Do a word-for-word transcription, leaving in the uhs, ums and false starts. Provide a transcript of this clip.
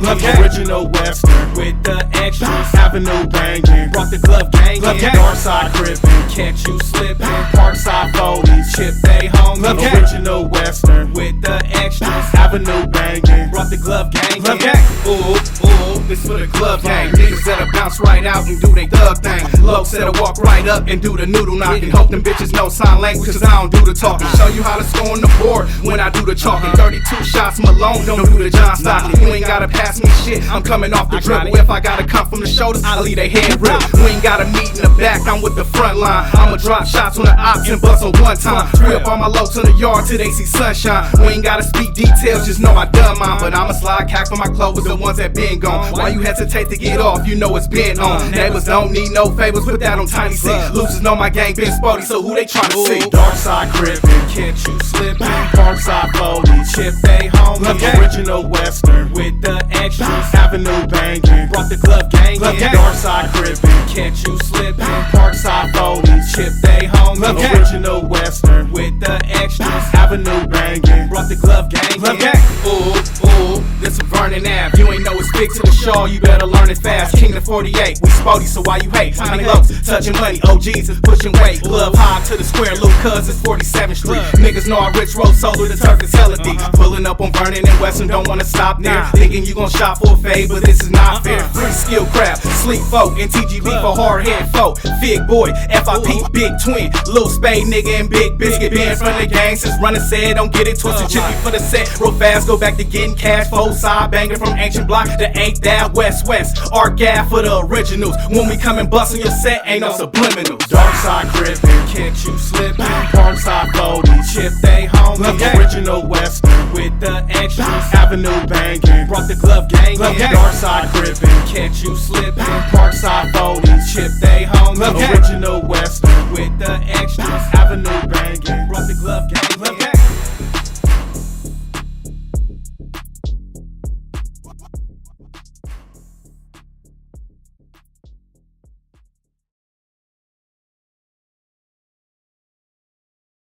Glove gang. Original Western with the extras. Avenue banging. Brought the glove gang in. Northside crippin'. Catch you slippin'. Parkside foldies. Chip they home. Original Western with the extras. Avenue banging. Brought the glove gang Glove in. gang. Ooh, ooh, this for the glove gang. Niggas that'll bounce right out and do they thug thing. Low that'll walk right up and do the noodle knocking. Hope them bitches know sign language, cause I don't do the talking. Show you how to score on the board when I do the chalking. thirty-two shots Malone, don't do the John Stockton. You ain't gotta pass me shit, I'm coming off the dribble. If I gotta come from the shoulders, I'll leave they head rip. We ain't gotta meet in the back, I'm with the front line. I'ma drop shots on the ops and bust on one time. Free up all my low to the yard till they see sunshine. We ain't gotta speak details, just know I done mine. But I'ma slide cack for my clothes, the ones that been gone. Why you hesitate to get off, you know it's been on. Neighbors don't need no favors, put that on Tiny C. Losers know my gang been sporty, so who they tryna see? Darkside crippin', catch you slippin'. Parkside foldies, chip they home. Original Western with the extras. Avenue banging, brought the glove gang in. Darkside crippin', catch you slippin'. Parkside foldies, chip they home. Original Western with the extras. Avenue banging, brought the glove gang in. Ooh, ooh, this is Vernon Ave. You ain't know it's big to the show, you better learn it fast. Kingdom forty-eight, we sporty, so why you hate? Tiny lows, touching money, O Gs is pushing weight. Glove high to the square, little cuz it's forty-seventh Street. Niggas know I rich roll solo, the turf is hella deep. Pulling up on Vernon and Western, don't wanna stop there. Thinking you gon' shop for a fade, but this is not fair. Free skill craft, sleep folk, and T G B for hard head folk. Fig boy, F I P, big twin. Lil Spade nigga and Big Biscuit been from the gang since running said, don't get it twisted. Chippy for the set, real fast, go back to getting cash. Full side banger from ancient block to ain't that West West. Art gab for the originals. When we come and bustin' your set, ain't no subliminals. Darkside crippin', catch you slippin'. Parkside foldies, chip they home. Original Western with the extras. Avenue banging, brought the glove gang in. Darkside crippin', catch you slippin'. Parkside foldies, chip they home. Original Western with the extras. Avenue banging, brought the glove gang in.